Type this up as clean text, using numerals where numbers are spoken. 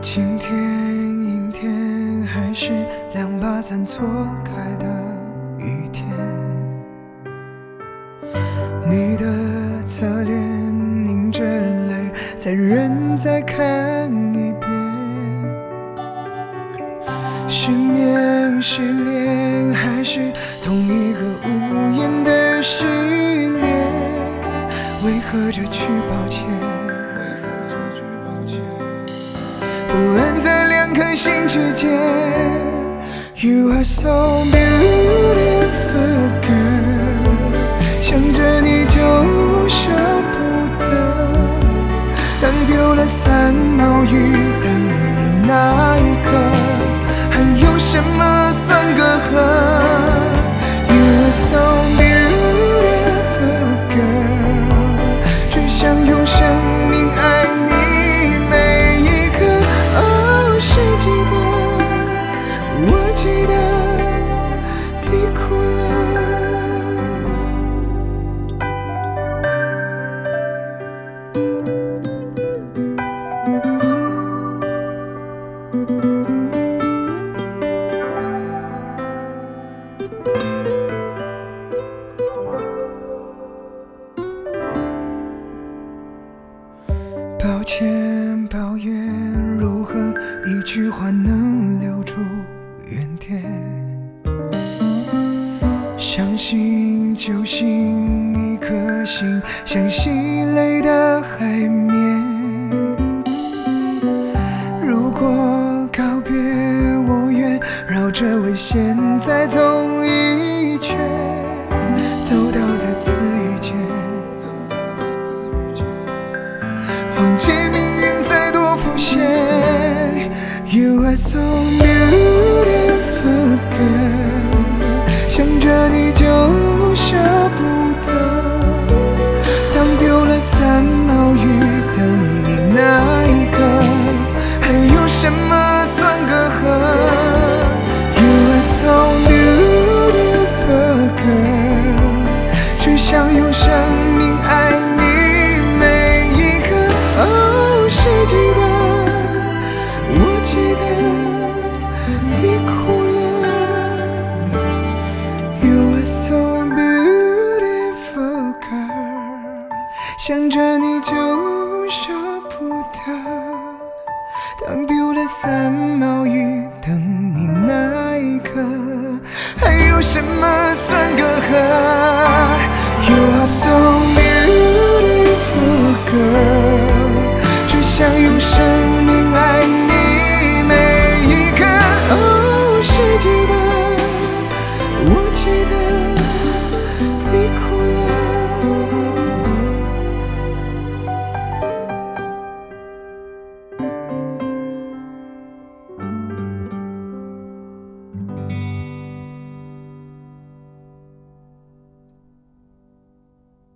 晴天、阴天，还是2把伞错开的雨天。你的侧脸凝着泪，残忍再看一遍。失眠、失恋，还是同一个无言的失恋？为何这句抱歉？不安在2颗心之间。You are so beautiful girl， 想着你就舍不得。当丢了3毛雨，等你那一刻，还有什么算隔阂 ？You are so beautiful girl， 只想用生命爱你。是记得，我记得你哭抱歉，抱怨如何一句话能留住原点？相信就信一颗心，像细泪的海绵。如果告别，我愿绕着危险再走一圈，走到再次遇见。忘记命运再多浮现。You are so beautiful girl， 想着你就舍不得。当丢了3毛雨，等你那一刻，还有什么算隔阂 ？You are so beautiful girl， 只想用生命爱你。是记得，我记得你哭了。You are so beautiful girl， 想着你就舍不得。当丢了3毛雨，等你那一刻，还有什么算隔阂 ？You are so